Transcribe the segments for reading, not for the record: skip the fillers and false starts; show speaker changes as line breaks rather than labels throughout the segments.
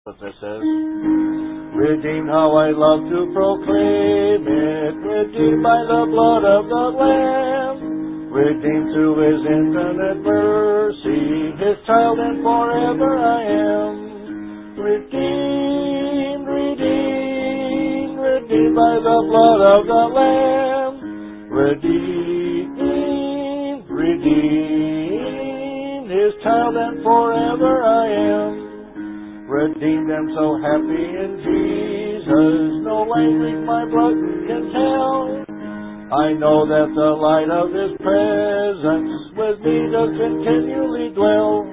what that says. Redeemed, how I love to proclaim it. Redeemed by the blood of the Lamb. Redeemed through His infinite mercy. His child and forever I am. Redeemed, redeemed, redeemed by the blood of the Lamb. Redeemed, redeemed, His child and forever I am. Redeemed, am so happy in Jesus, no language my blood can tell. I know that the light of His presence with me does continually dwell.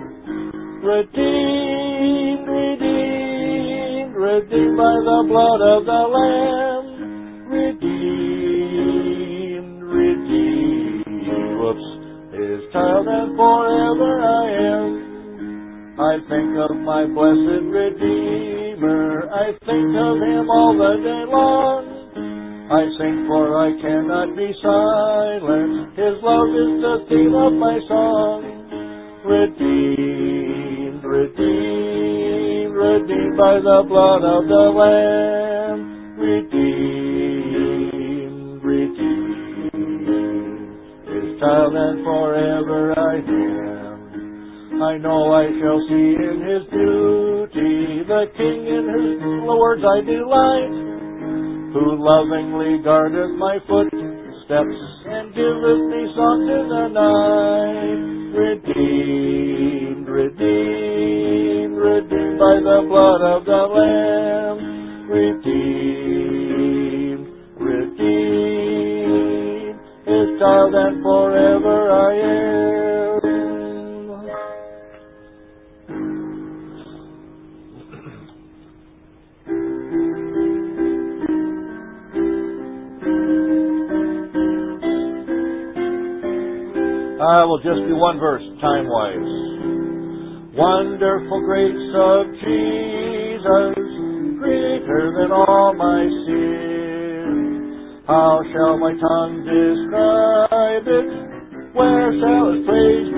Redeemed, redeemed, redeemed by the blood of the Lamb. Redeemed, redeemed, His child and forever I am. I think of my blessed Redeemer, I think of Him all the day long. I sing for I cannot be silent, His love is the theme of my song. Redeemed, redeemed, redeemed by the blood of the Lamb. Redeemed, redeemed, His child and forever I am. I know I shall see in His beauty the King in whose words I delight, who lovingly guardeth my footsteps and giveth me songs in the night. Redeemed, redeemed, redeemed by the blood of the Lamb. Redeemed, redeemed, His child and forever I am. I will just do one verse, time-wise. Wonderful grace of Jesus, greater than all my sin. How shall my tongue describe it? Where shall its praise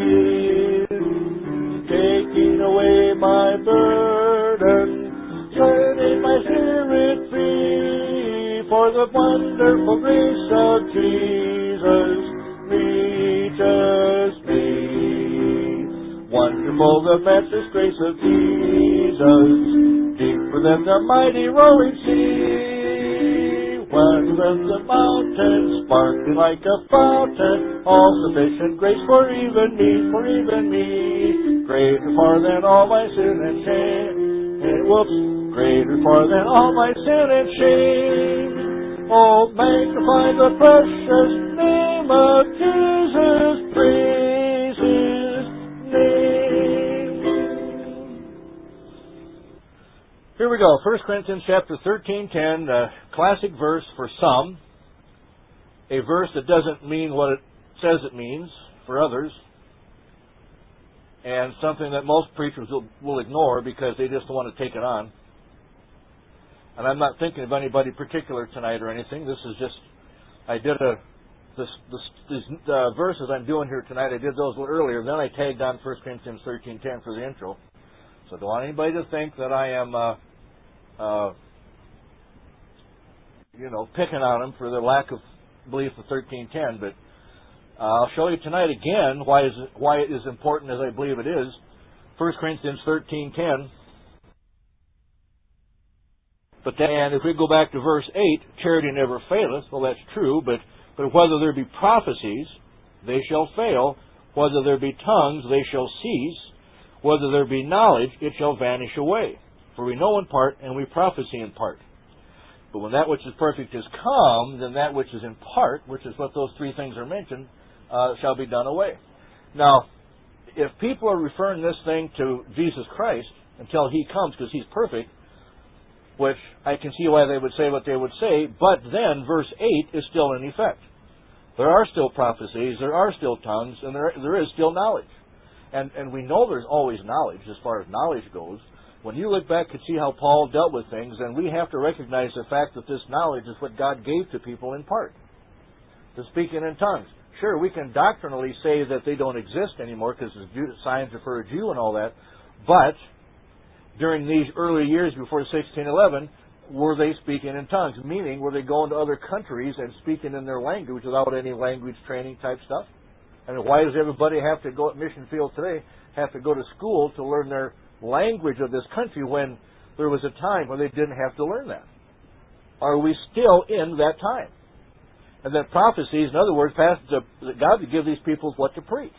begin? Taking away my burden, setting my spirit free. For the wonderful grace of Jesus reaches me. Wonderful the matchless grace of Jesus, deeper than the mighty rolling sea. Wider than the mountains, sparkling like a fountain, all sufficient grace for even me. Greater far than all my sin and shame. Greater far than all my sin and shame. Oh, magnify the precious name of Jesus, praise His name. Here we go, 1 Corinthians chapter 13:10, a classic verse for some, a verse that doesn't mean what it says it means for others, and something that most preachers will ignore because they just don't want to take it on. And I'm not thinking of anybody particular tonight or anything. This is just, these verses I'm doing here tonight, I did those a little earlier. Then I tagged on 1 Corinthians 13:10 for the intro. So I don't want anybody to think that I am, picking on them for their lack of belief of 13:10. But I'll show you tonight again why it is important as I believe it is. 1 Corinthians 13:10. But then, if we go back to verse 8, charity never faileth. Well, that's true, but whether there be prophecies, they shall fail. Whether there be tongues, they shall cease. Whether there be knowledge, it shall vanish away. For we know in part, and we prophesy in part. But when that which is perfect is come, then that which is in part, which is what those three things are mentioned, shall be done away. Now, if people are referring this thing to Jesus Christ until He comes, because He's perfect, which I can see why they would say what they would say, but then verse 8 is still in effect. There are still prophecies, there are still tongues, and there is still knowledge. And we know there's always knowledge as far as knowledge goes. When you look back and see how Paul dealt with things, then we have to recognize the fact that this knowledge is what God gave to people in part. To speaking in tongues. Sure, we can doctrinally say that they don't exist anymore because signs are for a Jew and all that, but during these early years before 1611, were they speaking in tongues? Meaning, were they going to other countries and speaking in their language without any language training type stuff? I mean, why does everybody have to go at Mission Field today, have to go to school to learn their language of this country when there was a time when they didn't have to learn that? Are we still in that time? And that prophecies, in other words, God to give these people what to preach.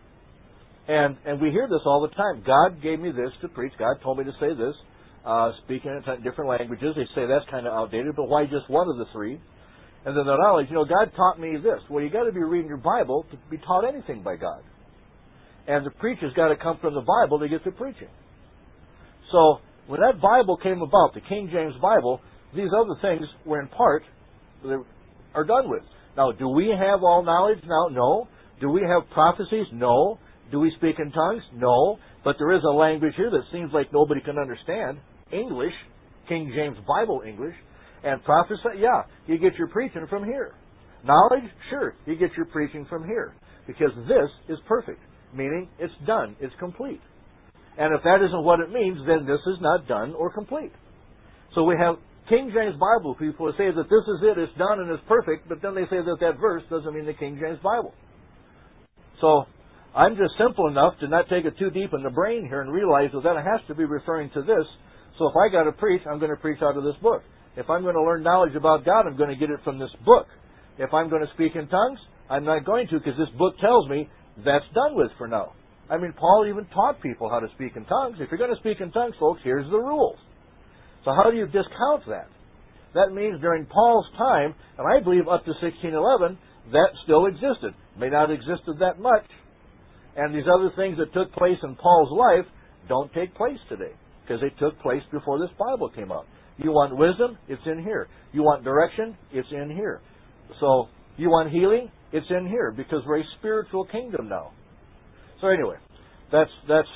And we hear this all the time. God gave me this to preach. God told me to say this. Speaking in different languages. They say that's kind of outdated, but why just one of the three? And then the knowledge, God taught me this. Well, you got to be reading your Bible to be taught anything by God. And the preacher's got to come from the Bible to get to preaching. So, when that Bible came about, the King James Bible, these other things were in part, are done with. Now, do we have all knowledge now? No. Do we have prophecies? No. Do we speak in tongues? No. But there is a language here that seems like nobody can understand. English, King James Bible English. And prophecy, yeah, you get your preaching from here. Knowledge, sure, you get your preaching from here. Because this is perfect. Meaning, it's done. It's complete. And if that isn't what it means, then this is not done or complete. So we have King James Bible people who say that this is it, it's done and it's perfect, but then they say that that verse doesn't mean the King James Bible. So, I'm just simple enough to not take it too deep in the brain here and realize that that has to be referring to this. So if I got to preach, I'm going to preach out of this book. If I'm going to learn knowledge about God, I'm going to get it from this book. If I'm going to speak in tongues, I'm not going to, because this book tells me that's done with for now. I mean, Paul even taught people how to speak in tongues. If you're going to speak in tongues, folks, here's the rules. So how do you discount that? That means during Paul's time, and I believe up to 1611, that still existed. May not have existed that much. And these other things that took place in Paul's life don't take place today, because they took place before this Bible came out. You want wisdom? It's in here. You want direction? It's in here. So, you want healing? It's in here, because we're a spiritual kingdom now. So anyway, that's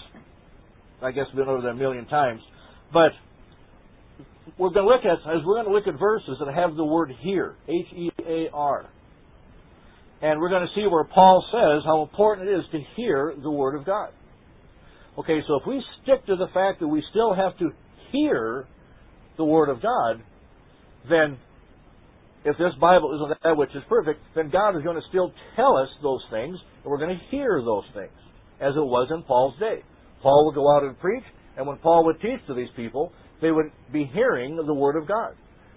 I guess been over that a million times. But we're going to look at verses that have the word hear, H-E-A-R. And we're going to see where Paul says how important it is to hear the Word of God. Okay, so if we stick to the fact that we still have to hear the Word of God, then if this Bible isn't that which is perfect, then God is going to still tell us those things, and we're going to hear those things, as it was in Paul's day. Paul would go out and preach, and when Paul would teach to these people, they would be hearing the Word of God.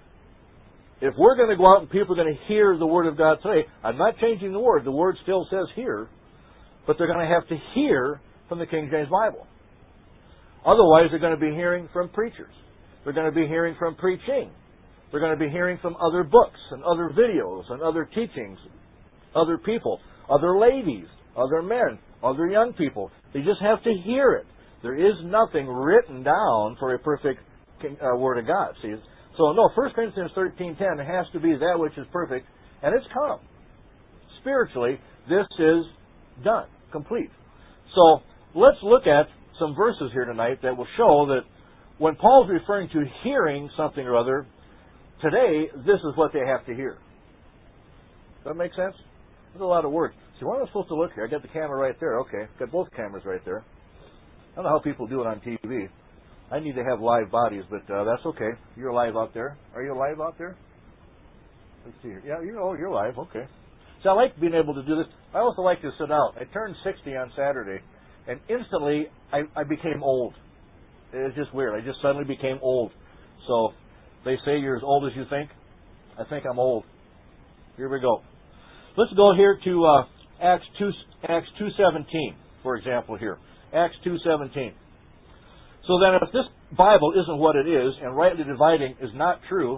If we're going to go out and people are going to hear the Word of God today, I'm not changing the Word. The Word still says hear, but they're going to have to hear from the King James Bible. Otherwise, they're going to be hearing from preachers. They're going to be hearing from preaching. They're going to be hearing from other books and other videos and other teachings, other people, other ladies, other men, other young people. They just have to hear it. There is nothing written down for a perfect Word of God. See, so no, 1 Corinthians 13:10 has to be that which is perfect, and it's come. Spiritually, this is done, complete. So let's look at some verses here tonight that will show that when Paul's referring to hearing something or other, today, this is what they have to hear. Does that make sense? There's a lot of words. See, where am I supposed to look here? I got the camera right there. Okay, got both cameras right there. I don't know how people do it on TV. I need to have live bodies, but that's okay. You're live out there. Are you live out there? Let's see here. Yeah, you're live. Okay. So I like being able to do this. I also like to sit out. I turned 60 on Saturday, and instantly I became old. It's just weird. I just suddenly became old. So they say you're as old as you think. I think I'm old. Here we go. Let's go here to Acts 2:17, for example. Here, Acts 2:17. So then, if this Bible isn't what it is, and rightly dividing is not true,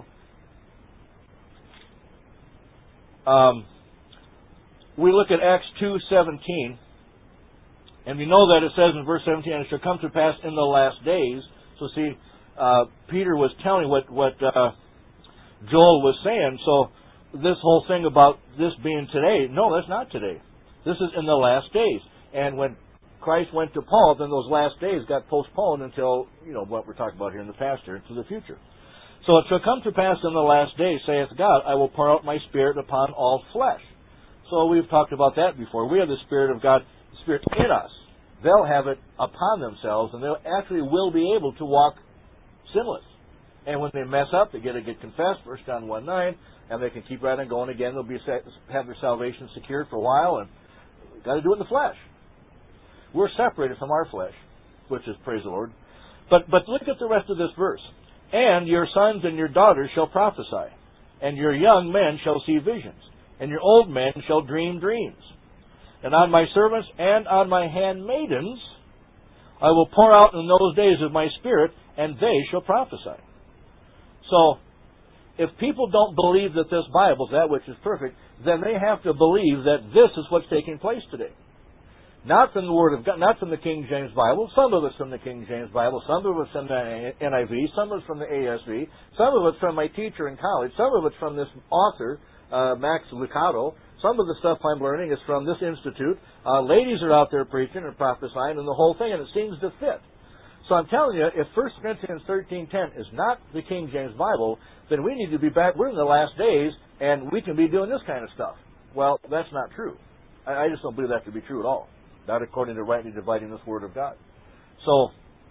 we look at Acts 2:17, and we know that it says in verse 17, "And it shall come to pass in the last days." So see, Peter was telling what Joel was saying. So this whole thing about this being today, no, that's not today. This is in the last days. And when Christ went to Paul, then those last days got postponed until, what we're talking about here in the past here, into the future. So it shall come to pass in the last days, saith God, I will pour out my Spirit upon all flesh. So we've talked about that before. We have the Spirit of God, the Spirit in us. they'll have it upon themselves, and they actually will be able to walk sinless. And when they mess up, they get confessed, 1 John 1:9, and they can keep right on going again. They'll have their salvation secured for a while, and got to do it in the flesh. We're separated from our flesh, which is, praise the Lord. But look at the rest of this verse. And your sons and your daughters shall prophesy, and your young men shall see visions, and your old men shall dream dreams. And on my servants and on my handmaidens I will pour out in those days of my Spirit, and they shall prophesy. So, if people don't believe that this Bible is that which is perfect, then they have to believe that this is what's taking place today. Not from the Word of God, not from the King James Bible. Some of it's from the King James Bible. Some of it's from the NIV. Some of it's from the ASV. Some of it's from my teacher in college. Some of it's from this author, Max Lucado. Some of the stuff I'm learning is from this institute. Ladies are out there preaching and prophesying and the whole thing, and it seems to fit. So I'm telling you, if 1 Corinthians 13:10 is not the King James Bible, then we need to be back. We're in the last days, and we can be doing this kind of stuff. Well, that's not true. I just don't believe that to be true at all. Not according to rightly dividing this Word of God. So,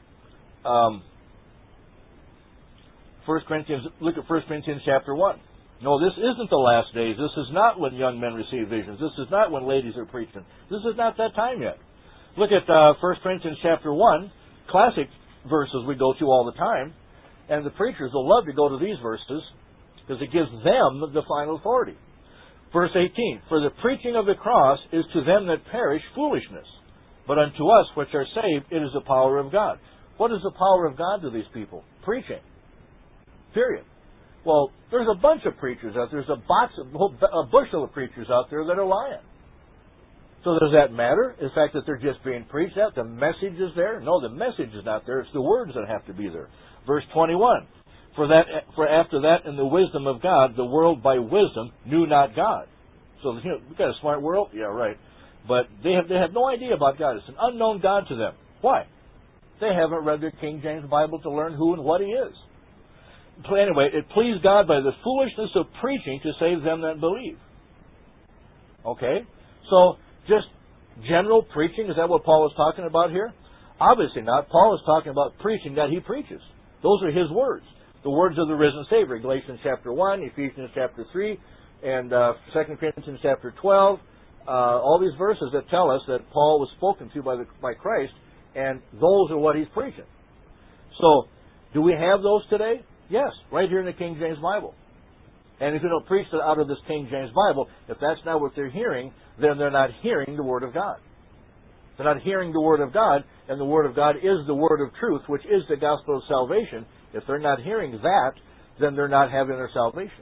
1 Corinthians, look at 1 Corinthians chapter 1. No, this isn't the last days. This is not when young men receive visions. This is not when ladies are preaching. This is not that time yet. Look at 1 Corinthians chapter 1, classic verses we go to all the time, and the preachers will love to go to these verses because it gives them the final authority. Verse 18, for the preaching of the cross is to them that perish foolishness, but unto us which are saved it is the power of God. What is the power of God to these people? Preaching. Period. Well, there's a bunch of preachers out there. There's a bushel of preachers out there that are lying. So does that matter? The fact that they're just being preached at? The message is there? No, the message is not there. It's the words that have to be there. Verse 21. For after that, in the wisdom of God, the world by wisdom knew not God. So we've got a smart world? Yeah, right. But they have no idea about God. It's an unknown God to them. Why? They haven't read their King James Bible to learn who and what He is. So anyway, it pleased God by the foolishness of preaching to save them that believe. Okay? So, just general preaching, is that what Paul is talking about here? Obviously not. Paul is talking about preaching that he preaches. Those are his words. The words of the risen Savior. Galatians chapter 1, Ephesians chapter 3, and 2 Corinthians chapter 12. All these verses that tell us that Paul was spoken to by Christ, and those are what he's preaching. So, do we have those today? Yes, right here in the King James Bible. And if you don't preach out of this King James Bible, if that's not what they're hearing, then they're not hearing the Word of God. They're not hearing the Word of God, and the Word of God is the Word of truth, which is the gospel of salvation. If they're not hearing that, then they're not having their salvation.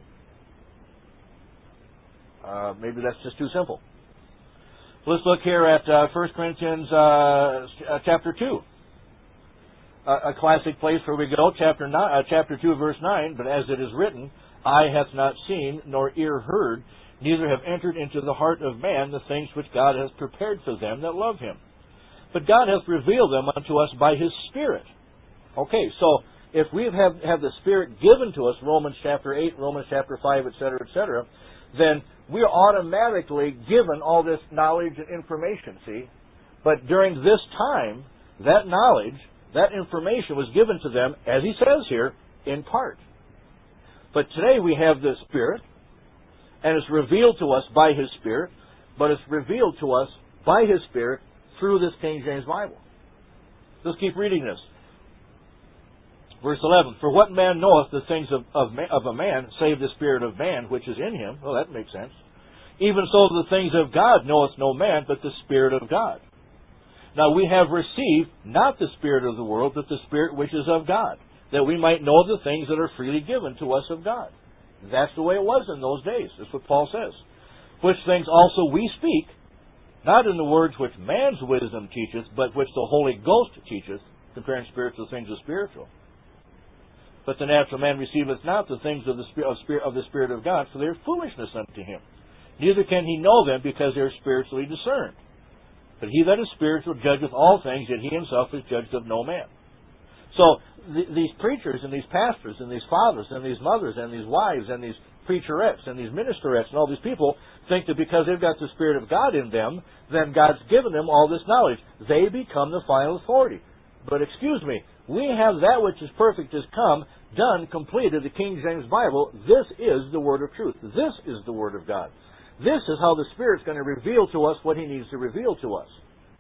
Maybe that's just too simple. Let's look here at 1 Corinthians chapter 2. A classic place where we go, chapter 2, verse 9, but as it is written, eye hath not seen, nor ear heard, neither have entered into the heart of man the things which God has prepared for them that love Him. But God hath revealed them unto us by His Spirit. Okay, so if we have the Spirit given to us, Romans chapter 8, Romans chapter 5, etc., then we are automatically given all this knowledge and information, see? But during this time, that knowledge, that information was given to them, as he says here, in part. But today we have the Spirit, and it's revealed to us by His Spirit, but it's revealed to us by His Spirit through this King James Bible. Let's keep reading this. Verse 11, for what man knoweth the things of a man, save the spirit of man which is in him? Well, that makes sense. Even so the things of God knoweth no man, but the Spirit of God. Now we have received not the spirit of the world, but the Spirit which is of God, that we might know the things that are freely given to us of God. That's the way it was in those days. That's what Paul says. Which things also we speak, not in the words which man's wisdom teacheth, but which the Holy Ghost teacheth, comparing spiritual things with spiritual. But the natural man receiveth not the things of the Spirit of God, for they are foolishness unto him. Neither can he know them, because they are spiritually discerned. But he that is spiritual judgeth all things, yet he himself is judged of no man. So these preachers and these pastors and these fathers and these mothers and these wives and these preacherettes and these ministerettes and all these people think that because they've got the Spirit of God in them, then God's given them all this knowledge. They become the final authority. But excuse me, we have that which is perfect has come, done, completed, the King James Bible. This is the Word of truth. This is the Word of God. This is how the Spirit's going to reveal to us what He needs to reveal to us.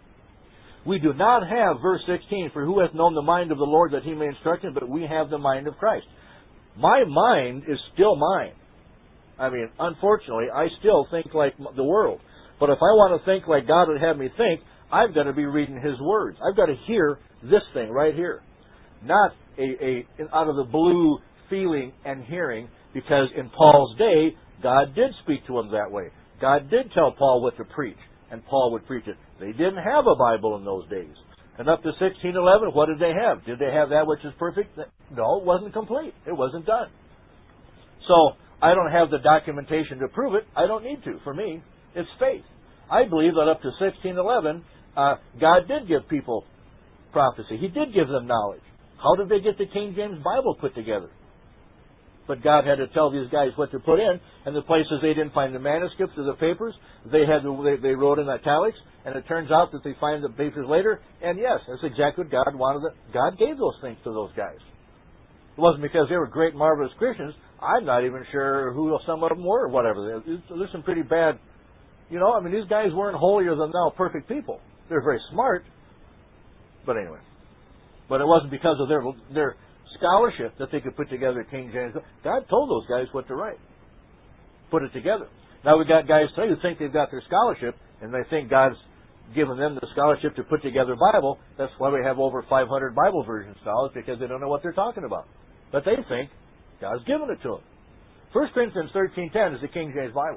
We do not have, verse 16, for who hath known the mind of the Lord that He may instruct him, but we have the mind of Christ. My mind is still mine. I mean, unfortunately, I still think like the world. But if I want to think like God would have me think, I've got to be reading His words. I've got to hear this thing right here. Not out of the blue feeling and hearing, because in Paul's day, God did speak to him that way. God did tell Paul what to preach, and Paul would preach it. They didn't have a Bible in those days. And up to 1611, what did they have? Did they have that which is perfect? No, it wasn't complete. It wasn't done. So, I don't have the documentation to prove it. I don't need to. For me, it's faith. I believe that up to 1611, God did give people prophecy. He did give them knowledge. How did they get the King James Bible put together? But God had to tell these guys what to put in, and the places they didn't find the manuscripts or the papers, they wrote in italics, and it turns out that they find the papers later, and yes, that's exactly what God wanted. God gave those things to those guys. It wasn't because they were great, marvelous Christians. I'm not even sure who some of them were or whatever. There's some pretty bad, these guys weren't holier than thou perfect people. They're very smart, but anyway. But it wasn't because of their scholarship that they could put together King James. God told those guys what to write. Put it together. Now we've got guys today who think they've got their scholarship, and they think God's given them the scholarship to put together a Bible. That's why we have over 500 Bible version scholars, because they don't know what they're talking about. But they think God's given it to them. 1 Corinthians 13:10 is the King James Bible.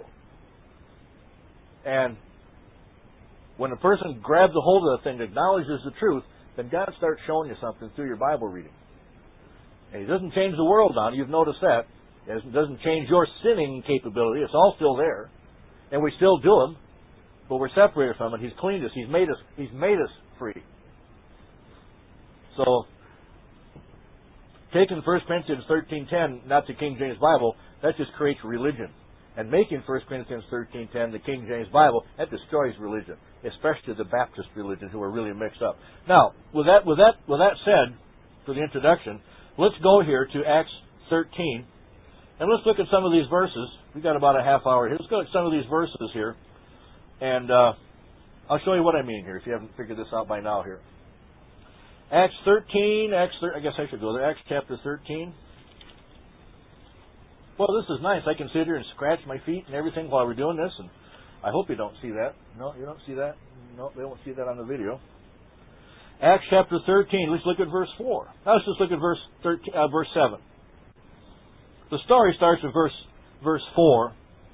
And when a person grabs a hold of the thing, acknowledges the truth, then God starts showing you something through your Bible reading. And He doesn't change the world on you. You've noticed that. It doesn't change your sinning capability. It's all still there. And we still do them, but we're separated from it. He's cleaned us. He's made us free. So, taking 1 Corinthians 13:10, not the King James Bible, that just creates religion. And making 1 Corinthians 13:10 the King James Bible, that destroys religion, especially the Baptist religion, who are really mixed up. Now, with that said, for the introduction, let's go here to Acts 13, and let's look at some of these verses. We've got about a half hour here. Let's go at some of these verses here, and I'll show you what I mean here, if you haven't figured this out by now here. Acts 13, I guess I should go there. Acts chapter 13. Well, this is nice. I can sit here and scratch my feet and everything while we're doing this, and I hope you don't see that. No, you don't see that? No, they won't see that on the video. Acts chapter 13. Let's look at verse 4. Now let's just look at verse 7. The story starts with verse 4.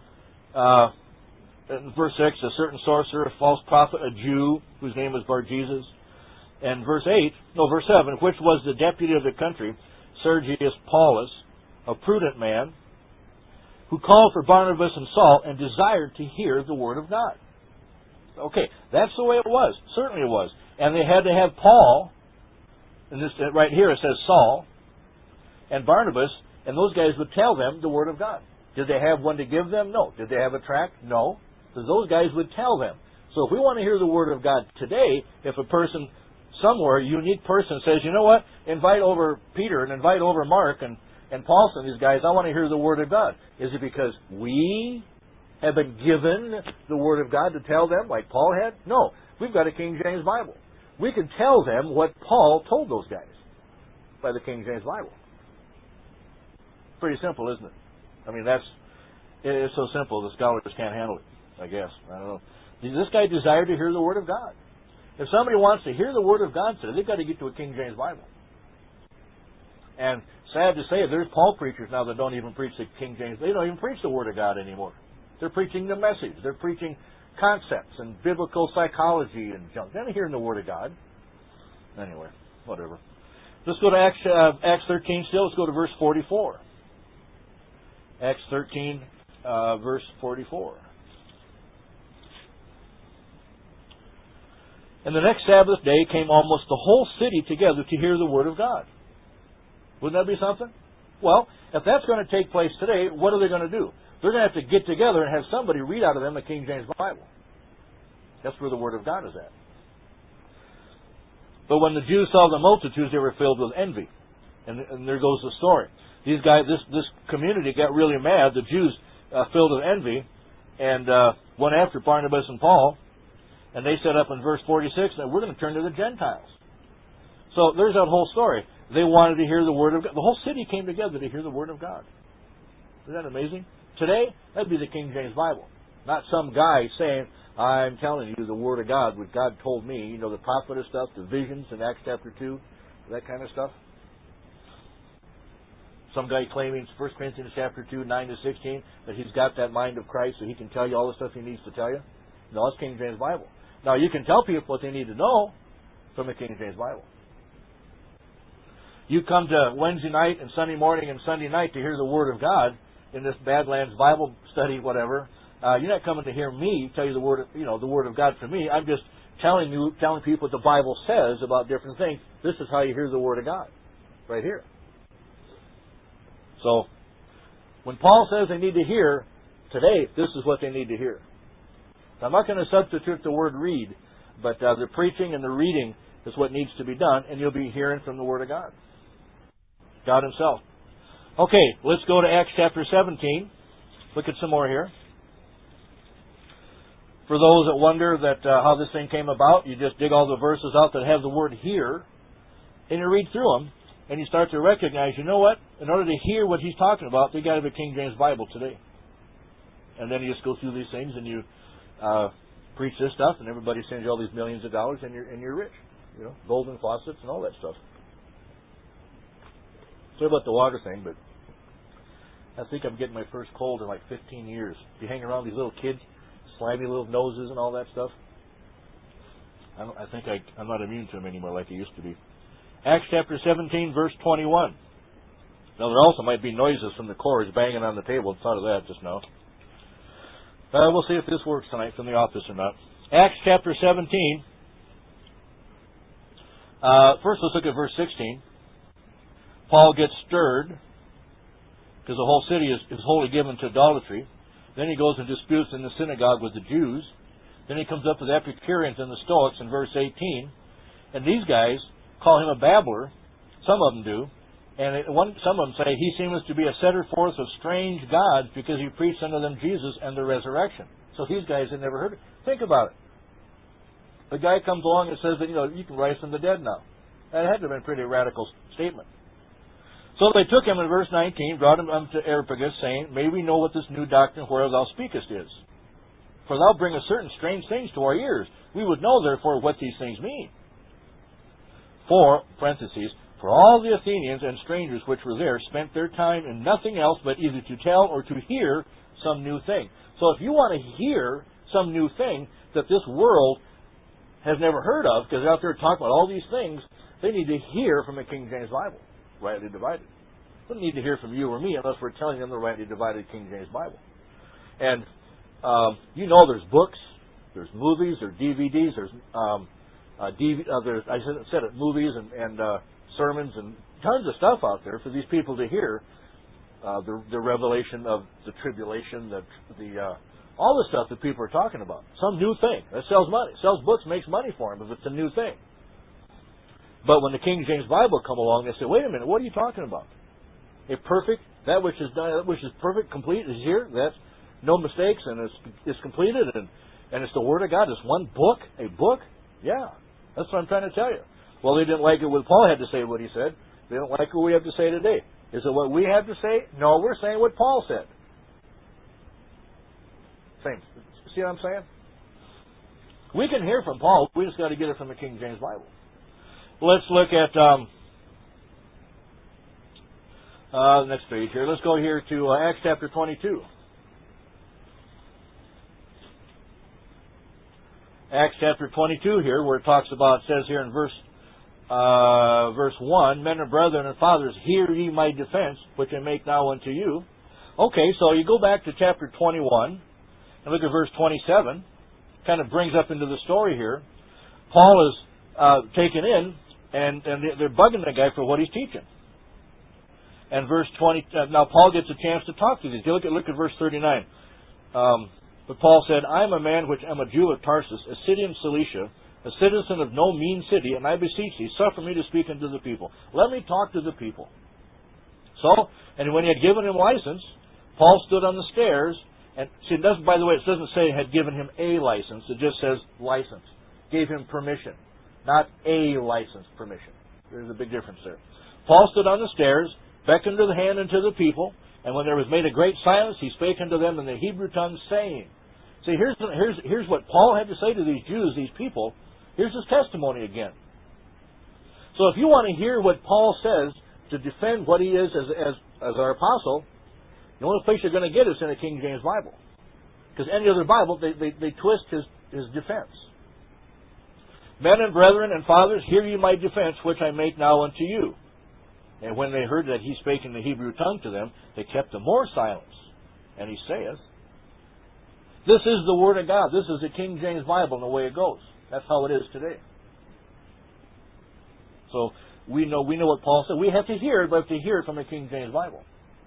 In verse 6, a certain sorcerer, a false prophet, a Jew, whose name was Bar-Jesus. And verse 7, which was the deputy of the country, Sergius Paulus, a prudent man, who called for Barnabas and Saul and desired to hear the word of God. Okay, that's the way it was. Certainly it was. And they had to have Paul, and this right here it says Saul, and Barnabas, and those guys would tell them the word of God. Did they have one to give them? No. Did they have a tract? No. So those guys would tell them. So if we want to hear the word of God today, if a person somewhere, a unique person says, you know what, invite over Peter and invite over Mark and Paulson, these guys, I want to hear the word of God. Is it because we have been given the word of God to tell them like Paul had? No. We've got a King James Bible. We can tell them what Paul told those guys by the King James Bible. Pretty simple, isn't it? I mean, it's so simple the scholars can't handle it, I guess. I don't know. This guy desired to hear the word of God. If somebody wants to hear the word of God today, they've got to get to a King James Bible. And sad to say, there's Paul preachers now that don't even preach the King James. They don't even preach the word of God anymore. They're preaching the message. They're preaching concepts and biblical psychology and junk. They're not hearing the word of God. Anyway, whatever. Let's go to Acts 13 still. Let's go to verse 44. Acts 13, verse 44. And the next Sabbath day came almost the whole city together to hear the word of God. Wouldn't that be something? Well, if that's going to take place today, what are they going to do? They're going to have to get together and have somebody read out of them the King James Bible. That's where the Word of God is at. But when the Jews saw the multitudes, they were filled with envy. And there goes the story. These guys, this community got really mad. The Jews filled with envy and went after Barnabas and Paul. And they said up in verse 46 that we're going to turn to the Gentiles. So there's that whole story. They wanted to hear the Word of God. The whole city came together to hear the Word of God. Isn't that amazing? Today, that'd be the King James Bible. Not some guy saying, I'm telling you the Word of God, what God told me. You know, the prophet stuff, the visions in Acts chapter 2, that kind of stuff. Some guy claiming 1 Corinthians chapter 2, 9 to 16, that he's got that mind of Christ so he can tell you all the stuff he needs to tell you. No, it's King James Bible. Now, you can tell people what they need to know from the King James Bible. You come to Wednesday night and Sunday morning and Sunday night to hear the Word of God in this Badlands Bible study, whatever. You're not coming to hear me tell you the Word of God from me. I'm just telling people what the Bible says about different things. This is how you hear the Word of God, right here. So, when Paul says they need to hear, today, this is what they need to hear. I'm not going to substitute the word read, but the preaching and the reading is what needs to be done, and you'll be hearing from the Word of God. God Himself. Okay, let's go to Acts chapter 17. Look at some more here. For those that wonder that how this thing came about, you just dig all the verses out that have the word hear, and you read through them, and you start to recognize, you know what? In order to hear what he's talking about, they got to have a King James Bible today. And then you just go through these things, and you preach this stuff, and everybody sends you all these millions of dollars, and you're rich. You know, golden faucets and all that stuff. Sorry about the water thing, but I think I'm getting my first cold in like 15 years. You hang around these little kids, slimy little noses and all that stuff. I think I'm not immune to them anymore like I used to be. Acts chapter 17, verse 21. Now there also might be noises from the cords banging on the table. Thought of that just now. We'll see if this works tonight from the office or not. Acts chapter 17. First, let's look at verse 16. Paul gets stirred because the whole city is wholly given to idolatry. Then he goes and disputes in the synagogue with the Jews. Then he comes up to the Epicureans and the Stoics in verse 18. And these guys call him a babbler. Some of them do. And some of them say he seems to be a setter forth of strange gods because he preached unto them Jesus and the resurrection. So these guys had never heard it. Think about it. The guy comes along and says that, you can rise from the dead now. That had to have been a pretty radical statement. So they took him in verse 19, brought him unto Areopagus, saying, May we know what this new doctrine whereof thou speakest is. For thou bringest certain strange things to our ears. We would know, therefore, what these things mean. For, parentheses, for all the Athenians and strangers which were there spent their time in nothing else but either to tell or to hear some new thing. So if you want to hear some new thing that this world has never heard of, because they're out there talking about all these things, they need to hear from the King James Bible, rightly divided. They don't need to hear from you or me unless we're telling them the rightly divided King James Bible. And there's books, there's movies, there's DVDs, there's movies and sermons and tons of stuff out there for these people to hear the revelation of the tribulation, all the stuff that people are talking about. Some new thing that sells money, sells books, makes money for them if it's a new thing. But when the King James Bible come along, they say, "Wait a minute, what are you talking about? That which is perfect, complete is here. That's no mistakes and it's completed and it's the Word of God. It's one book, a book. Yeah, that's what I'm trying to tell you." Well, they didn't like it what Paul had to say, what he said. They don't like what we have to say today. Is it what we have to say? No, we're saying what Paul said. Same. See what I'm saying? We can hear from Paul. We just got to get it from the King James Bible. Let's look at the next page here. Let's go here to Acts chapter 22. Acts chapter 22 here, where it talks about, says here in verse 1, Men and brethren and fathers, hear ye my defense, which I make now unto you. Okay, so you go back to chapter 21 and look at verse 27. Kind of brings up into the story here. Paul is taken in, and they're bugging the guy for what he's teaching. And verse 20, now Paul gets a chance to talk to these. Look at verse 39. But Paul said, I am a man which am a Jew of Tarsus, a city in Cilicia, a citizen of no mean city, and I beseech thee, suffer me to speak unto the people. Let me talk to the people. So, and when he had given him license, Paul stood on the stairs, and see, it doesn't, by the way, it doesn't say had given him a license, it just says license. Gave him permission, not a license, permission. There's a big difference there. Paul stood on the stairs, beckoned to the hand unto the people, and when there was made a great silence, he spake unto them in the Hebrew tongue, saying, see, here's what Paul had to say to these Jews, these people. Here's his testimony again. So if you want to hear what Paul says to defend what he is as our apostle, the only place you're going to get is in a King James Bible. Because any other Bible, they twist his defense. Men and brethren and fathers, hear ye my defense, which I make now unto you. And when they heard that he spake in the Hebrew tongue to them, they kept the more silence. And he saith, this is the Word of God. This is the King James Bible and the way it goes. That's how it is today. So we know what Paul said. We have to hear it, but we have to hear it from the King James Bible.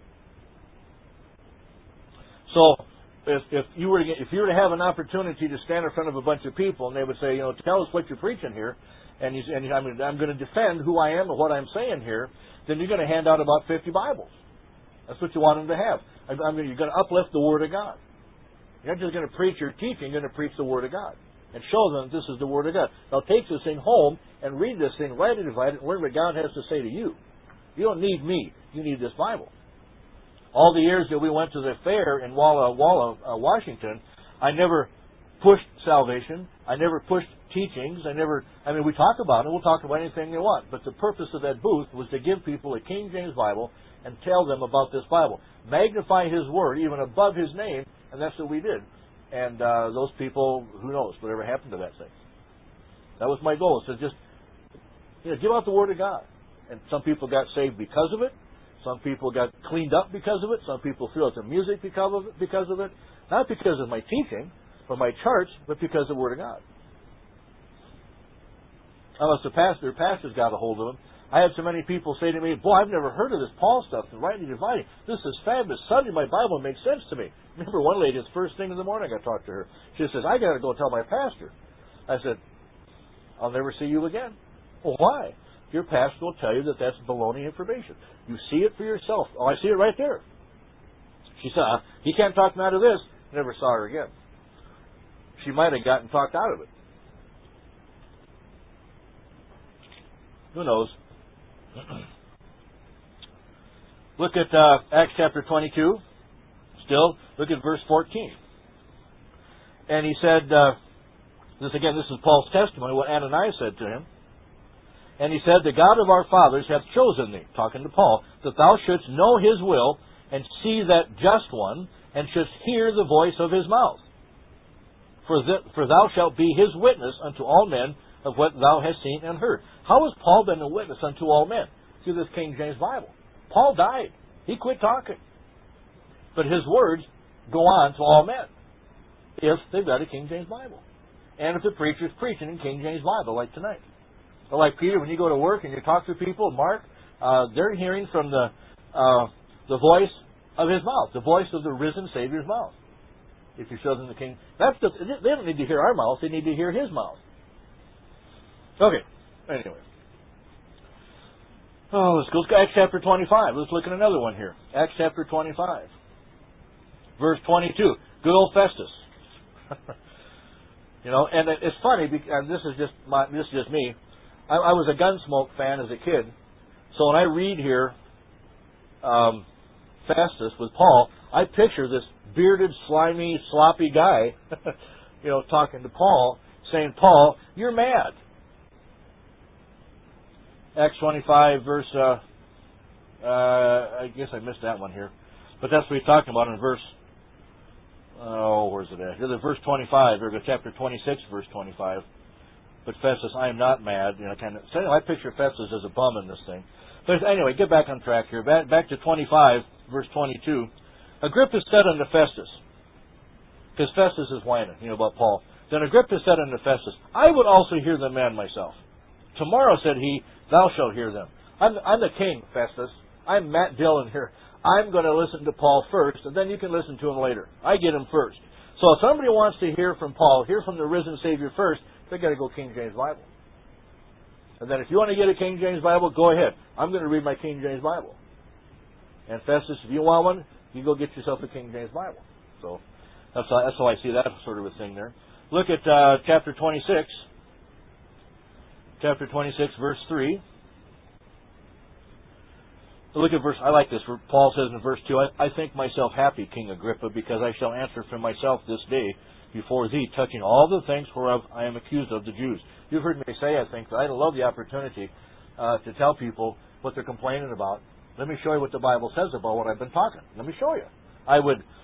So if you were to have an opportunity to stand in front of a bunch of people and they would say, tell us what you're preaching here, and I'm going to defend who I am and what I'm saying here, then you're going to hand out about 50 Bibles. That's what you want them to have. You're going to uplift the Word of God. You're not just going to preach your teaching, you're going to preach the Word of God. And show them this is the Word of God. Now take this thing home and read this thing, rightly divide it, and learn what God has to say to you. You don't need me. You need this Bible. All the years that we went to the fair in Walla, Washington, I never pushed salvation. I never pushed teachings. We talk about it. We'll talk about anything you want. But the purpose of that booth was to give people a King James Bible and tell them about this Bible. Magnify His Word even above His name, and that's what we did. And those people, who knows, whatever happened to that thing. That was my goal, is to just give out the Word of God. And some people got saved because of it. Some people got cleaned up because of it. Some people threw out their music because of it. Not because of my teaching or my charts, but because of the Word of God. Unless their pastors got a hold of them. I had so many people say to me, boy, I've never heard of this Paul stuff, the rightly dividing. This is fabulous. Suddenly my Bible makes sense to me. Remember one lady, it's first thing in the morning I talked to her. She says, I got to go tell my pastor. I said, I'll never see you again. Well, why? Your pastor will tell you that that's baloney information. You see it for yourself. Oh, I see it right there. She said, he can't talk me out of this. Never saw her again. She might have gotten talked out of it. Who knows? Look at Acts chapter 22. Still, look at verse 14. And he said, this is Paul's testimony, what Ananias said to him. And he said, the God of our fathers hath chosen thee, talking to Paul, that thou shouldst know His will, and see that just one, and shouldst hear the voice of His mouth. For thou shalt be His witness unto all men of what thou hast seen and heard. How has Paul been a witness unto all men? Through this King James Bible. Paul died. He quit talking. But his words go on to all men if they've got a King James Bible. And if the preacher's preaching in King James Bible, like tonight. Or like Peter, when you go to work and you talk to people, Mark, they're hearing from the voice of his mouth, the voice of the risen Savior's mouth. If you show them the King, they don't need to hear our mouth; they need to hear His mouth. Okay. Anyway, let's go to Acts chapter 25. Let's look at another one here. Acts chapter 25, verse 22. Good old Festus. And it's funny because this is just me. I was a Gunsmoke fan as a kid, so when I read here Festus with Paul, I picture this bearded, slimy, sloppy guy, talking to Paul, saying, "Paul, you're mad." Acts 25, verse. I guess I missed that one here, but that's what he's talking about in verse. Where's it at? Here's verse 25. Or chapter 26, verse 25. But Festus, I am not mad. So anyway, I picture Festus as a bum in this thing. But anyway, get back on track here. Back to 25, verse 22. Agrippa said unto Festus, because Festus is whining, about Paul. Then Agrippa said unto Festus, I would also hear the man myself. Tomorrow, said he, thou shalt hear them. I'm the king, Festus. I'm Matt Dillon here. I'm going to listen to Paul first, and then you can listen to him later. I get him first. So if somebody wants to hear from Paul, hear from the risen Savior first, they've got to go King James Bible. And then if you want to get a King James Bible, go ahead. I'm going to read my King James Bible. And Festus, if you want one, you go get yourself a King James Bible. So that's how I see that sort of a thing there. Look at chapter 26. Chapter 26, verse 3. Look at verse, I like this. Paul says in verse 2, I think myself happy, King Agrippa, because I shall answer for myself this day before thee, touching all the things whereof I am accused of the Jews. You've heard me say, I think, that I love the opportunity to tell people what they're complaining about. Let me show you what the Bible says about what I've been talking. Let me show you. I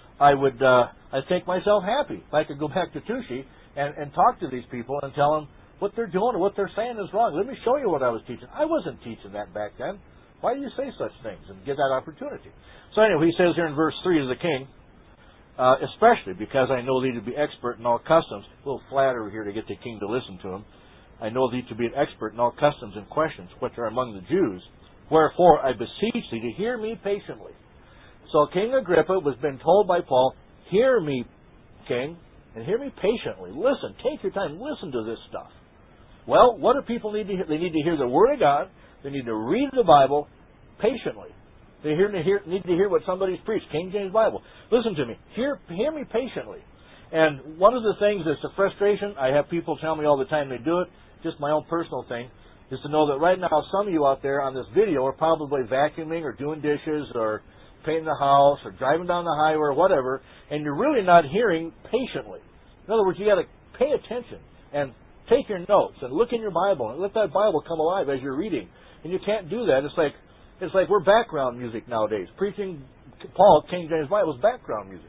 think myself happy if I could go back to Tushi and talk to these people and tell them what they're doing or what they're saying is wrong. Let me show you what I was teaching. I wasn't teaching that back then. Why do you say such things and give that opportunity? So anyway, he says here in verse 3 to the king, especially because I know thee to be expert in all customs. A little flattery here to get the king to listen to him. I know thee to be an expert in all customs and questions which are among the Jews. Wherefore I beseech thee to hear me patiently. So King Agrippa was been told by Paul, hear me, king, and hear me patiently. Listen, take your time, listen to this stuff. Well, what do people need to hear? They need to hear the Word of God. They need to read the Bible patiently. They need to hear what somebody's preached. King James Bible. Listen to me. Hear me patiently. And one of the things that's a frustration, I have people tell me all the time they do it, just my own personal thing, is to know that right now some of you out there on this video are probably vacuuming or doing dishes or painting the house or driving down the highway or whatever, and you're really not hearing patiently. In other words, you got to pay attention and take your notes and look in your Bible and let that Bible come alive as you're reading. And you can't do that. It's like we're background music nowadays. Preaching Paul, King James Bible, is background music.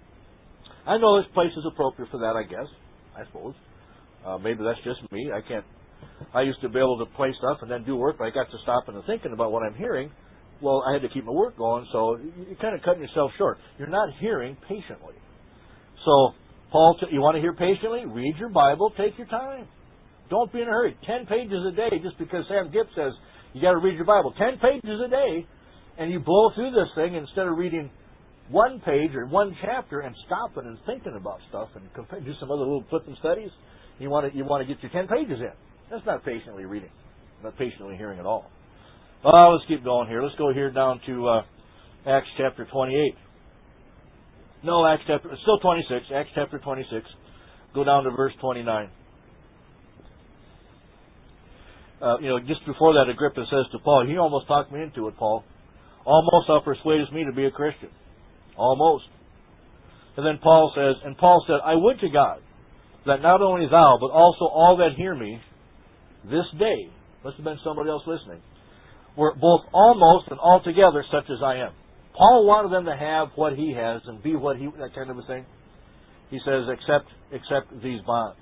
I know this place is appropriate for that, I guess. I suppose. Maybe that's just me. I used to be able to play stuff and then do work, but I got to stop and thinking about what I'm hearing. Well, I had to keep my work going, so you're kind of cutting yourself short. You're not hearing patiently. So, Paul, you want to hear patiently? Read your Bible. Take your time. Don't be in a hurry. 10 pages a day, just because Sam Gibb says you got to read your Bible. 10 pages a day, and you blow through this thing instead of reading one page or one chapter and stopping and thinking about stuff and do some other little flipping studies. You want to get your 10 pages in. That's not patiently reading. Not patiently hearing at all. Well, let's keep going here. Let's go here down to Acts chapter 28. No, it's still 26. Acts chapter 26. Go down to verse 29. Just before that, Agrippa says to Paul, he almost talked me into it, Paul. Almost thou persuadest me to be a Christian. Almost. And then Paul said, I would to God that not only thou, but also all that hear me this day, must have been somebody else listening, were both almost and altogether such as I am. Paul wanted them to have what he has and be what he, that kind of a thing. He says, except these bonds.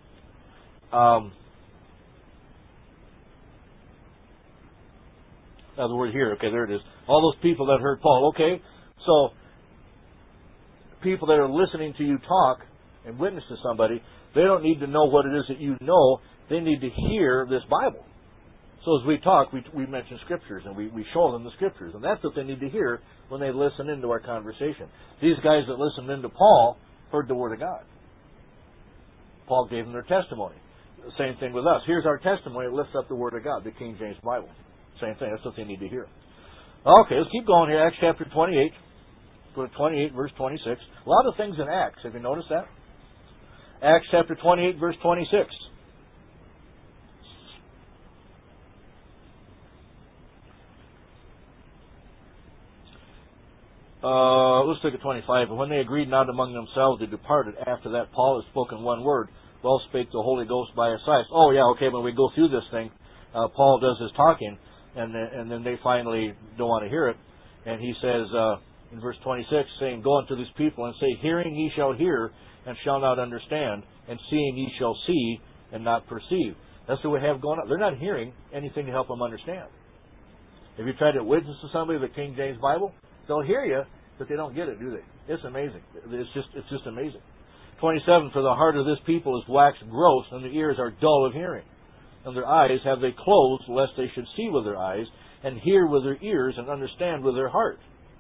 Now the word here, okay, there it is. All those people that heard Paul, okay, so people that are listening to you talk and witness to somebody, they don't need to know what it is that you know. They need to hear this Bible. So as we talk, we mention Scriptures, and we show them the Scriptures. And that's what they need to hear when they listen into our conversation. These guys that listened into Paul heard the Word of God. Paul gave them their testimony. The same thing with us. Here's our testimony. It lifts up the Word of God, the King James Bible. Same thing. That's what they need to hear. Okay, let's keep going here. Acts chapter 28. Go to 28, verse 26. A lot of things in Acts. Have you noticed that? Acts chapter 28, verse 26. Let's look at 25. And when they agreed not among themselves, they departed. After that, Paul had spoken one word. Well spake the Holy Ghost by his side. Oh, yeah, okay, when we go through this thing, Paul does his talking, and then they finally don't want to hear it. And he says, in verse 26, saying, Go unto these people and say, Hearing ye shall hear, and shall not understand, and seeing ye shall see, and not perceive. That's what we have going on. They're not hearing anything to help them understand. If you try to witness to somebody the King James Bible, they'll hear you, but they don't get it, do they? It's amazing. It's just amazing. 27, For the heart of this people is waxed gross, and their ears are dull of hearing. And their eyes have they closed, lest they should see with their eyes, and hear with their ears and understand with their heart.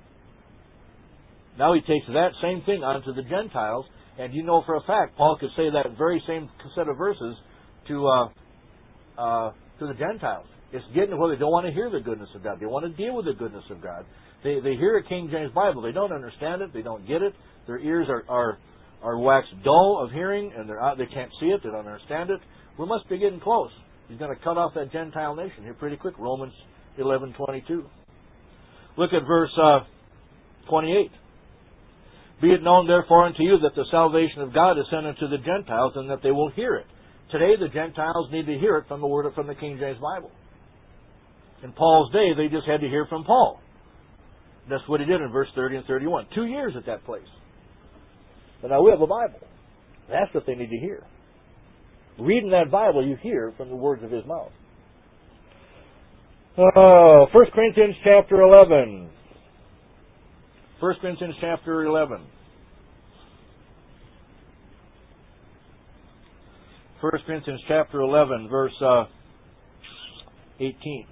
Now he takes that same thing onto the Gentiles, and you know for a fact Paul could say that very same set of verses to the Gentiles. It's getting where they don't want to hear the goodness of God. They want to deal with the goodness of God. They hear a King James Bible. They don't understand it. They don't get it. Their ears are waxed dull of hearing, and they can't see it. They don't understand it. We must be getting close. He's going to cut off that Gentile nation here pretty quick. Romans 11:22. Look at verse 28. Be it known therefore unto you that the salvation of God is sent unto the Gentiles, and that they will hear it. Today the Gentiles need to hear it from the King James Bible. In Paul's day, they just had to hear from Paul. That's what he did in verse 30 and 31. 2 years at that place. But now we have a Bible. That's what they need to hear. Reading that Bible, you hear from the words of his mouth. 1 Corinthians chapter 11. 1 Corinthians chapter 11. 1 Corinthians chapter 11, verse 18.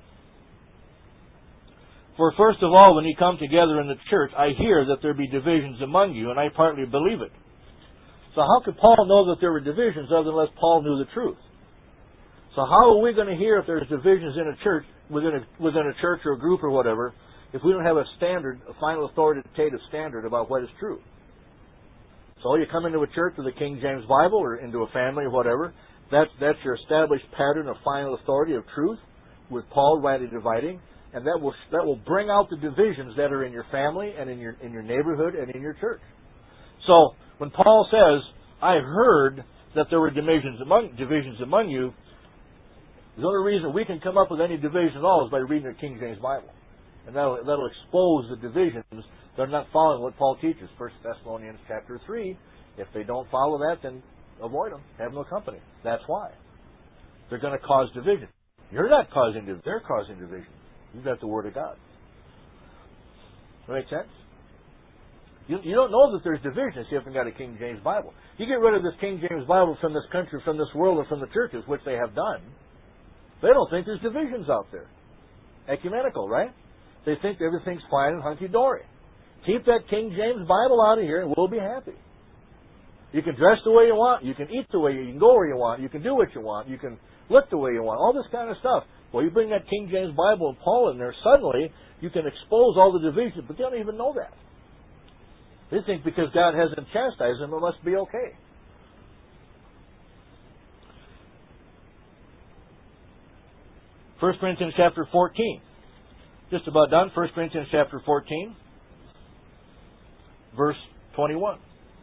For first of all, when ye come together in the church, I hear that there be divisions among you, and I partly believe it. So how could Paul know that there were divisions unless Paul knew the truth? So how are we going to hear if there's divisions in a church, within a church or a group or whatever, if we don't have a standard, a final authoritative standard about what is true? So you come into a church with a King James Bible or into a family or whatever, that's your established pattern of final authority of truth, with Paul rightly dividing, and that will bring out the divisions that are in your family and in your neighborhood and in your church. So when Paul says, I heard that there were divisions among you, the only reason we can come up with any division at all is by reading the King James Bible. And that'll expose the divisions. They're not following what Paul teaches. 1 Thessalonians chapter 3. If they don't follow that, then avoid them. Have no company. That's why. They're going to cause division. You're not causing division. They're causing division. You've got the Word of God. Does that make sense? You don't know that there's division if you haven't got a King James Bible. You get rid of this King James Bible from this country, from this world, or from the churches, which they have done, they don't think there's divisions out there. Ecumenical, right? They think everything's fine and hunky-dory. Keep that King James Bible out of here and we'll be happy. You can dress the way you want. You can eat the way you can go where you want. You can do what you want. You can look the way you want. All this kind of stuff. Well, you bring that King James Bible and Paul in there, suddenly you can expose all the divisions, but they don't even know that. They think because God hasn't chastised them, it must be okay. First Corinthians chapter 14. Just about done. 1 Corinthians chapter 14, verse 21.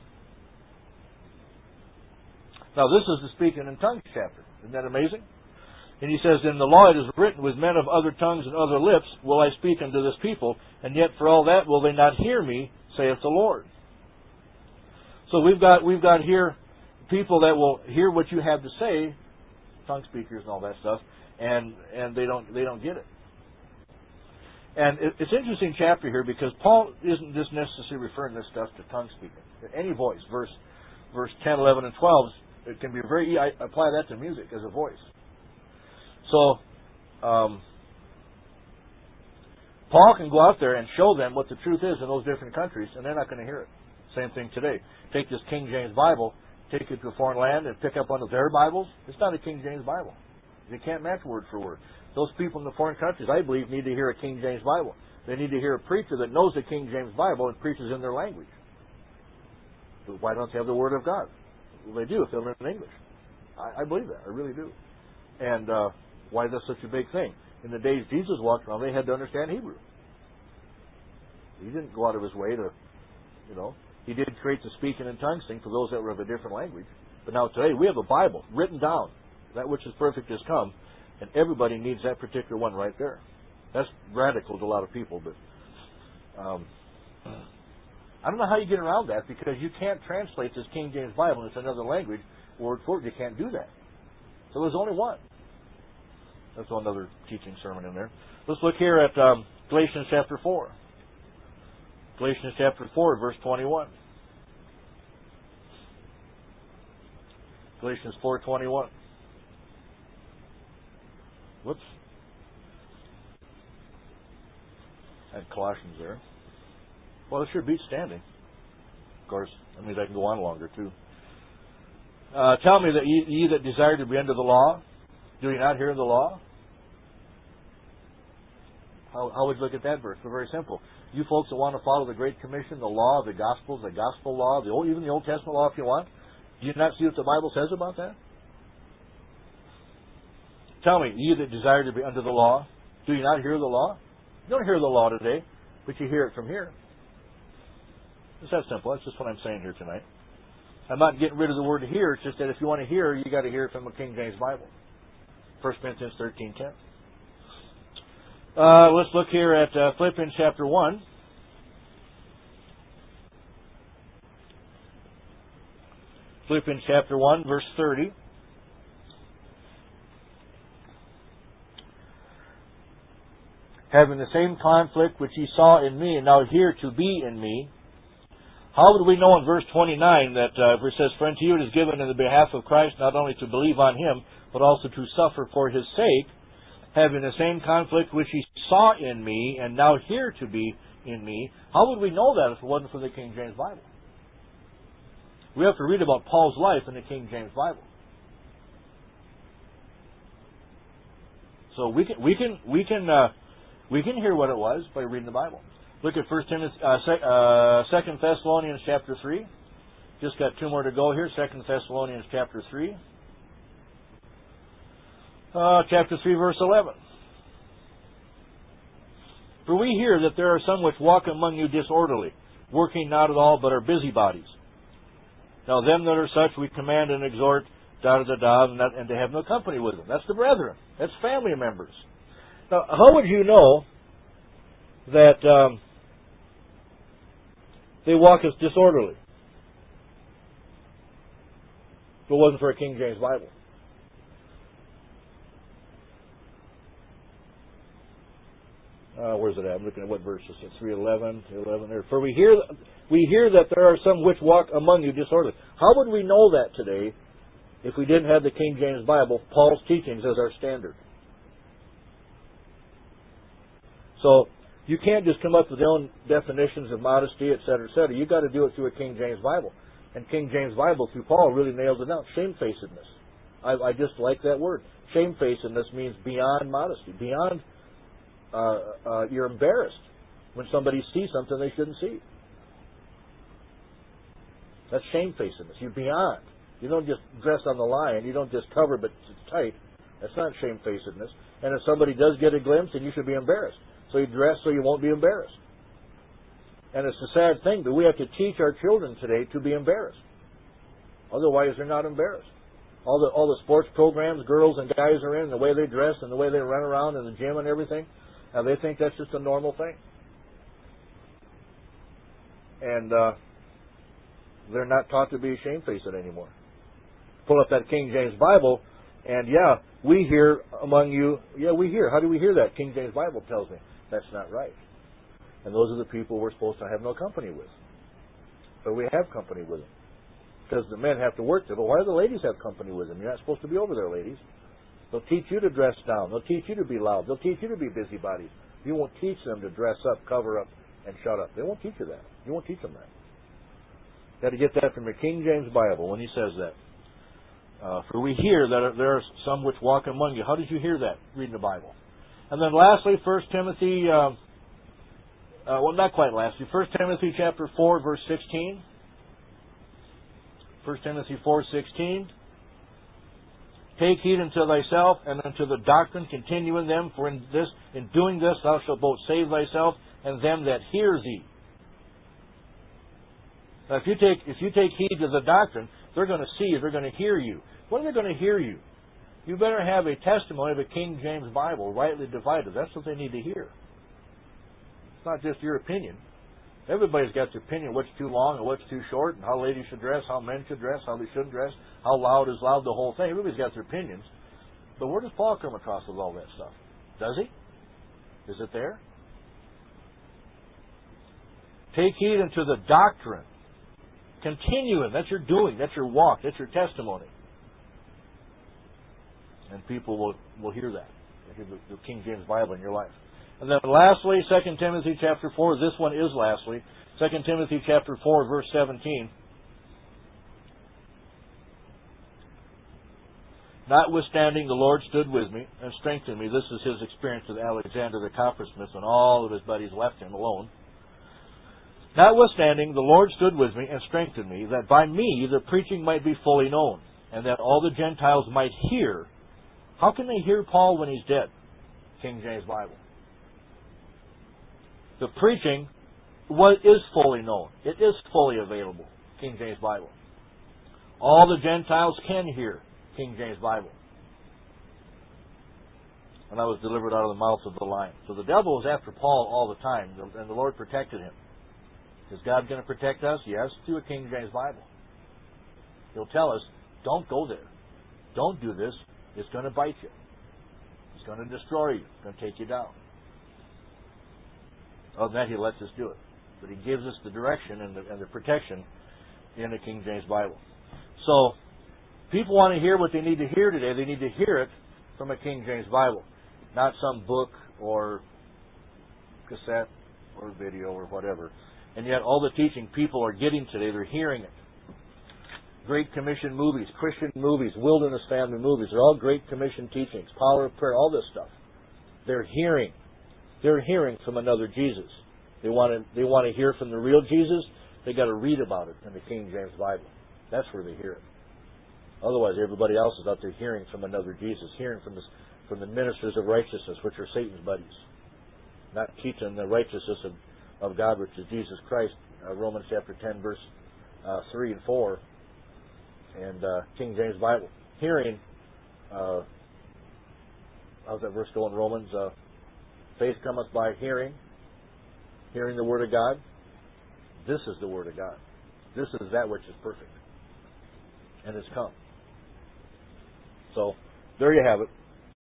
Now this is the speaking in tongues chapter. Isn't that amazing? And he says, in the law it is written, with men of other tongues and other lips will I speak unto this people, and yet for all that will they not hear me, saith the Lord. So we've got here people that will hear what you have to say, tongue speakers and all that stuff, and they don't get it. And it's an interesting chapter here because Paul isn't just necessarily referring this stuff to tongue speaking. Any voice, verse 10, 11, and 12, it can be I apply that to music as a voice. So Paul can go out there and show them what the truth is in those different countries, and they're not going to hear it. Same thing today. Take this King James Bible, take it to a foreign land, and pick up one of their Bibles. It's not a King James Bible. You can't match word for word. Those people in the foreign countries, I believe, need to hear a King James Bible. They need to hear a preacher that knows the King James Bible and preaches in their language. But why don't they have the Word of God? Well, they do if they learn in English. I believe that. I really do. And why that's such a big thing? In the days Jesus walked around, they had to understand Hebrew. He didn't go out of his way to, he did create the speaking in tongues thing for those that were of a different language. But now today, we have a Bible written down. That which is perfect has come. And everybody needs that particular one right there. That's radical to a lot of people, but I don't know how you get around that because you can't translate this King James Bible into another language word for word. You can't do that. So there's only one. That's another teaching sermon in there. Let's look here at Galatians chapter 4. Galatians chapter 4, verse 21. Galatians 4:21. Whoops. at Colossians there. Well, it sure beats standing. Of course, that means I can go on longer too. Tell me that ye that desire to be under the law, do you not hear the law? How would you look at that verse? It's very simple. You folks that want to follow the Great Commission, the law, the Gospels, the Gospel law, even the Old Testament law if you want, do you not see what the Bible says about that? Tell me, ye that desire to be under the law, do you not hear the law? You don't hear the law today, but you hear it from here. It's that simple. That's just what I'm saying here tonight. I'm not getting rid of the word hear. It's just that if you want to hear, you got to hear it from a King James Bible. 1 Corinthians 13:10. Let's look here at Philippians chapter 1. Philippians chapter 1, verse 30. Having the same conflict which ye saw in me, and now here to be in me. How would we know in verse 29 that it says, for unto you it is given in the behalf of Christ not only to believe on Him, but also to suffer for His sake, having the same conflict which ye saw in me, and now here to be in me. How would we know that if it wasn't for the King James Bible? We have to read about Paul's life in the King James Bible. So we can hear what it was by reading the Bible. Look at 2 Thessalonians chapter 3. Just got two more to go here. 2 Thessalonians chapter 3. Chapter 3, verse 11. For we hear that there are some which walk among you disorderly, working not at all, but are busybodies. Now them that are such we command and exhort, and to have no company with them. That's the brethren. That's family members. Now, how would you know that they walk as disorderly if it wasn't for a King James Bible? Where's it at? I'm looking at what verse is it? 3:11 there. For we hear that there are some which walk among you disorderly. How would we know that today if we didn't have the King James Bible, Paul's teachings, as our standard? So you can't just come up with your own definitions of modesty, etc., etc. You've got to do it through a King James Bible. And King James Bible, through Paul, really nails it down. Shamefacedness. I just like that word. Shamefacedness means beyond modesty. Beyond, you're embarrassed when somebody sees something they shouldn't see. That's shamefacedness. You're beyond. You don't just dress on the line. You don't just cover but it's tight. That's not shamefacedness. And if somebody does get a glimpse, then you should be embarrassed. So you dress so you won't be embarrassed. And it's a sad thing, but we have to teach our children today to be embarrassed. Otherwise, they're not embarrassed. All the sports programs girls and guys are in, the way they dress and the way they run around in the gym and everything, they think that's just a normal thing. And they're not taught to be shamefaced anymore. Pull up that King James Bible, and we hear among you. Yeah, we hear. How do we hear that? King James Bible tells me that's not right. And those are the people we're supposed to have no company with. But we have company with them. Because the men have to work there. But why do the ladies have company with them? You're not supposed to be over there, ladies. They'll teach you to dress down. They'll teach you to be loud. They'll teach you to be busybodies. You won't teach them to dress up, cover up, and shut up. They won't teach you that. You won't teach them that. Got to get that from your King James Bible when he says that. For we hear that there are some which walk among you. How did you hear that? Reading the Bible. And then lastly, 1 Timothy, not quite lastly, 1 Timothy chapter 4, verse 16. 1 Timothy 4:16. Take heed unto thyself and unto the doctrine, continue in them, for in doing this thou shalt both save thyself and them that hear thee. Now, if you take heed to the doctrine, they're going to see you, they're going to hear you. When are they going to hear you? You better have a testimony of a King James Bible, rightly divided. That's what they need to hear. It's not just your opinion. Everybody's got their opinion, what's too long and what's too short, and how ladies should dress, how men should dress, how they shouldn't dress, how loud is loud, the whole thing. Everybody's got their opinions. But where does Paul come across with all that stuff? Does he? Is it there? Take heed unto the doctrine. Continue in. That's your doing. That's your walk. That's your testimony. And people will hear that. They hear the King James Bible in your life. And then lastly, 2 Timothy chapter 4, this one is lastly, 2 Timothy chapter 4, verse 17. Notwithstanding, the Lord stood with me and strengthened me. This is his experience with Alexander the coppersmith when all of his buddies left him alone. Notwithstanding, the Lord stood with me and strengthened me, that by me the preaching might be fully known, and that all the Gentiles might hear. How can they hear Paul when he's dead? King James Bible. The preaching is fully known. It is fully available. King James Bible. All the Gentiles can hear. King James Bible. And I was delivered out of the mouth of the lion. So the devil was after Paul all the time, and the Lord protected him. Is God going to protect us? Yes, through a King James Bible. He'll tell us, don't go there. Don't do this. It's going to bite you. It's going to destroy you. It's going to take you down. Other than that, he lets us do it. But he gives us the direction and the protection in the King James Bible. So, people want to hear what they need to hear today. They need to hear it from a King James Bible, not some book or cassette or video or whatever. And yet all the teaching people are getting today, they're hearing it. Great Commission movies, Christian movies, Wilderness Family movies, they're all Great Commission teachings, Power of Prayer, all this stuff. They're hearing from another Jesus. They want to hear from the real Jesus, they got to read about it in the King James Bible. That's where they hear it. Otherwise, everybody else is out there hearing from another Jesus, hearing from the ministers of righteousness, which are Satan's buddies. Not teaching the righteousness of God, which is Jesus Christ, Romans chapter 10, verse 3 and 4, and King James Bible. Hearing, how's that verse go in Romans? Faith cometh by hearing the Word of God. This is the Word of God. This is that which is perfect. And it's come. So, there you have it.